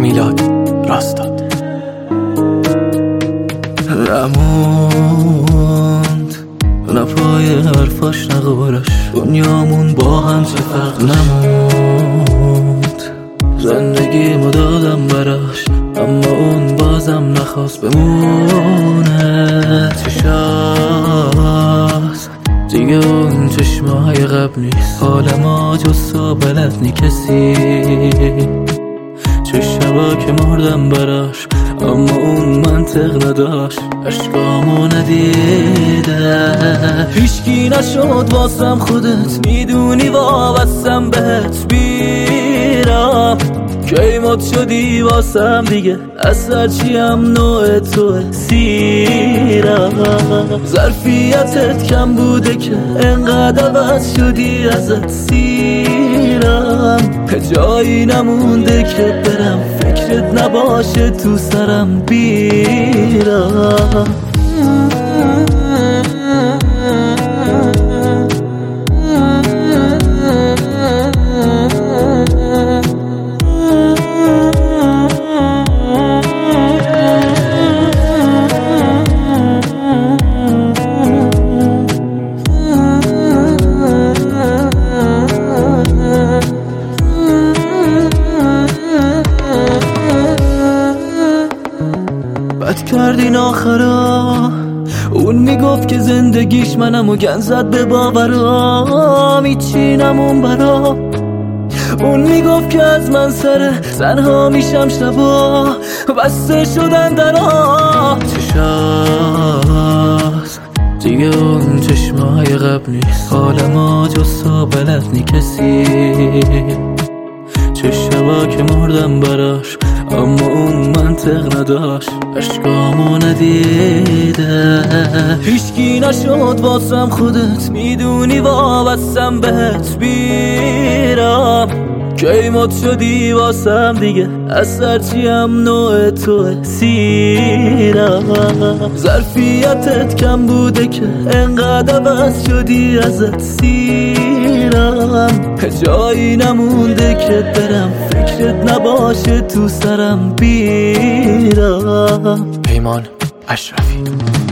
میلاد راستاد. نموند لپای حرفاش نقارش، دنیامون با هم چه فرق نموند. زندگیمو دادم براش اما اون بازم نخواست بمونه. چشاست دیگه اون چشمای قبل نیست، حال ما جسا بلد نی کسی. چه شبا که مردم براش اما اون منطق نداشت، عشقامو ندیده. هیچکی نشد واسم، خودت میدونی وابستم بهت. بیرم کی مد شدی واسم دیگه، از هرچیم نوع توه سیرم. ظرفیتت کم بوده که انقدر عوض شدی ازت سیرم. جایی نمونده که برم فکرت نباشه تو سرم بیرم. بد کردین آخرا، اون میگفت که زندگیش منم و گن زد به باورا. میچینم اون برا، اون میگفت که از من سر تنها میشم شبا، بسته شدن درا. چشاست دیگه اون چشمای قبل نیست، حال ما جسا بلد نی کسی. چه شبا که مردم براش اما اون منطق نداشت، عشقامو ندیده. هیچکی نشد واسم، خودت میدونی وابستم بهت. بیرم کی مد شدی واسم دیگه، از هرچیم نوع توه سیرم. ظرفیتت کم بوده که انقدر عوض شدی ازت سیرم. جایی نمونده که برم فکرت نباشه تو سرم بیرم. پیمان اشرفی.